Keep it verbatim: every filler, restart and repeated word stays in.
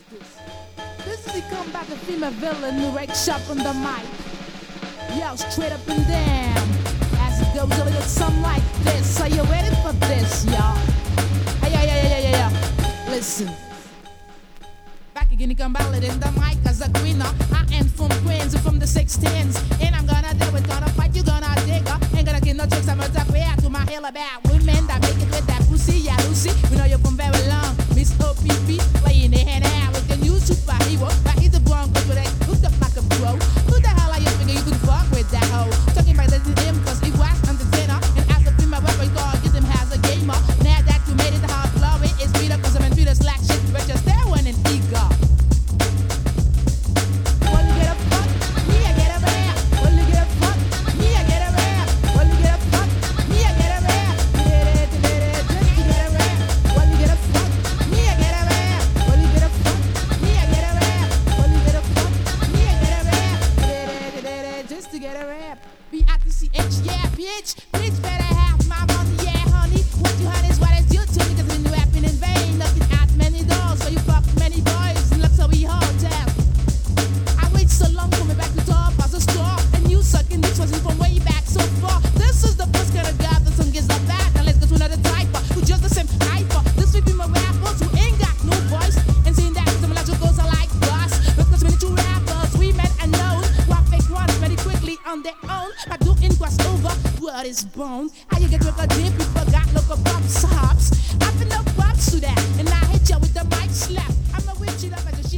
This is the comeback of female villain who wakes up on the mic. Yo, straight up and down. As it goes a little something like this. Are you ready for this, y'all? Hey, yeah, yeah, yeah, yeah, yeah. Listen. Back again, you come ballad in the mic as a queener. I am from Queens, from the sixteens. And I'm gonna do it, gonna fight, you gonna dig her. Ain't gonna get no tricks, I'm gonna talk way out to my hell about women that make it with that pussy. Yeah, Lucy, we know you from very long. Miss O P P, playing their hand out with the new superhero. But he's the wrong good with it, hooked up like a pro. Who the hell are you figure you could fuck with that hoe? Talking about letting him, cause he was entertainer. And as a female weapon, you thought get him as a gamer. Now that you made it hard, blowing it's Peter, cause I'm in Peter slack shit, but just there one and eager. Bitch, bitch better have my money, yeah, honey. What you heard is what is due to me, cause when you rapping in vain, looking at many doors, so you fuck many boys in luxury hotel. I wait so long for me back to top as a store, and you sucking this wasn't from way back so far. This is the first kind of guy that some gives a back. Now let's go to another type, who just the same hyper. This will be my rappers who ain't got no voice, and seeing that some logicals are like us. Because many two rappers, we met and known, what fake ones very quickly on their own, by doing crossover. What is bone? How you get to a deep, you forgot local bumps, hops. I've been no props to that, and I hit you with the mic slap. I'm a witch, you up as a